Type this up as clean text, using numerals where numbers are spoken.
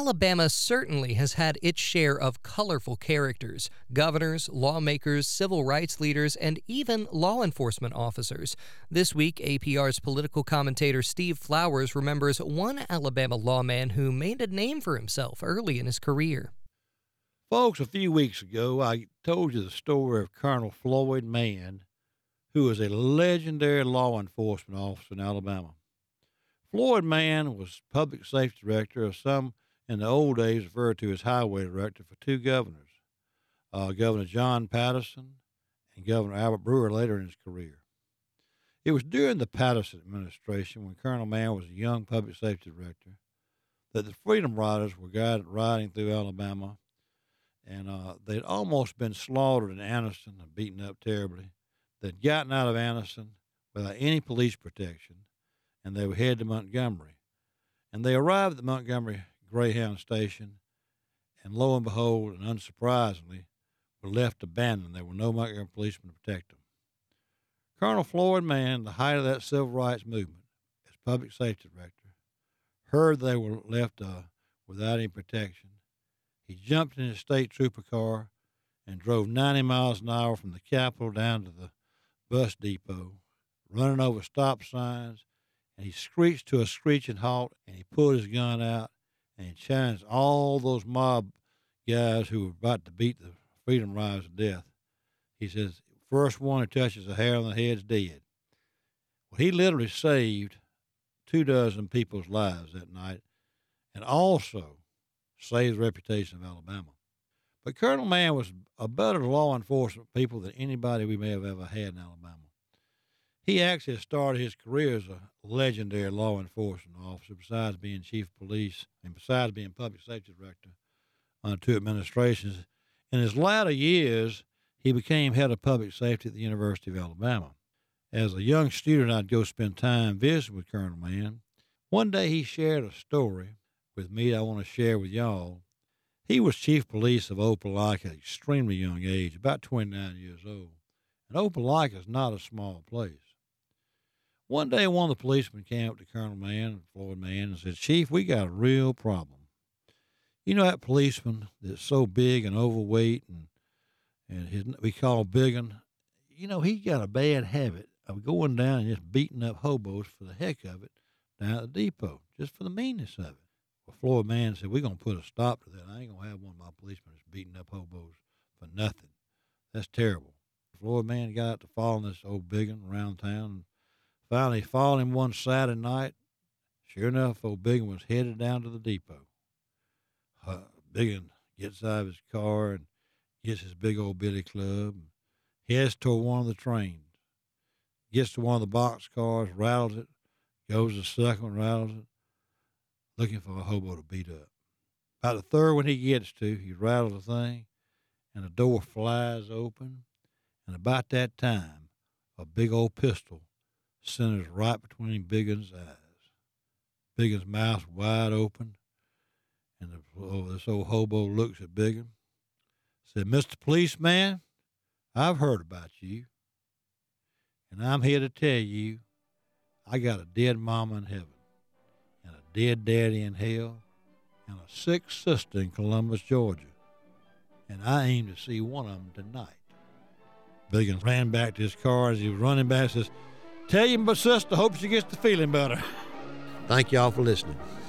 Alabama certainly has had its share of colorful characters, governors, lawmakers, civil rights leaders, and even law enforcement officers. This week, APR's political commentator Steve Flowers remembers one Alabama lawman who made a name for himself early in his career. Folks, a few weeks ago, I told you the story of Colonel Floyd Mann, who was a legendary law enforcement officer in Alabama. Floyd Mann was public safety director of some in the old days referred to as highway director for two governors, Governor John Patterson and Governor Albert Brewer later in his career. It was during the Patterson administration, when Colonel Mann was a young public safety director, that the Freedom Riders were riding through Alabama, and they'd almost been slaughtered in Anniston and beaten up terribly. They'd gotten out of Anniston without any police protection, and they were headed to Montgomery. And they arrived at the Montgomery Greyhound station, and lo and behold, and unsurprisingly, were left abandoned. There were no Montgomery policemen to protect them. Colonel Floyd Mann, the height of that civil rights movement, as public safety director, heard they were left without any protection. He jumped in his state trooper car and drove 90 miles an hour from the Capitol down to the bus depot, running over stop signs, and he screeched to a screeching halt, and he pulled his gun out, and he challenged all those mob guys who were about to beat the Freedom Riders to death. He says, first one who touches a hair on the head's dead. Well, he literally saved 24 people's lives that night, and also saved the reputation of Alabama. But Colonel Mann was a better law enforcement people than anybody we may have ever had in Alabama. He actually started his career as a legendary law enforcement officer, besides being chief of police and besides being public safety director under two administrations. In his latter years, he became head of public safety at the University of Alabama. As a young student, I'd go spend time visiting with Colonel Mann. One day he shared a story with me that I want to share with y'all. He was chief of police of Opelika at an extremely young age, about 29 years old. And Opelika is not a small place. One day, one of the policemen came up to Colonel Mann, Floyd Mann, and said, Chief, we got a real problem. You know that policeman that's so big and overweight, and we call Biggin, you know, he got a bad habit of going down and just beating up hobos for the heck of it down at the depot, just for the meanness of it. Well, Floyd Mann said, we're going to put a stop to that. I ain't going to have one of my policemen that's beating up hobos for nothing. That's terrible. Floyd Mann got out to following this old Biggin around town, and finally followed him one Saturday night. Sure enough, old Biggin was headed down to the depot. Biggin gets out of his car and gets his big old billy club and heads toward one of the trains. Gets to one of the box cars, rattles it, goes to the second one, rattles it, looking for a hobo to beat up. About the third one he gets to, he rattles the thing, and the door flies open, and about that time, a big old pistol centers right between Biggin's eyes. Biggin's mouth wide open, and this old hobo looks at Biggin, said, Mr. Policeman, I've heard about you, and I'm here to tell you I got a dead mama in heaven, and a dead daddy in hell, and a sick sister in Columbus, Georgia, and I aim to see one of them tonight. Biggin ran back to his car. As he was running back, says, Tell you my sister, hope she gets to feeling better. Thank y'all for listening.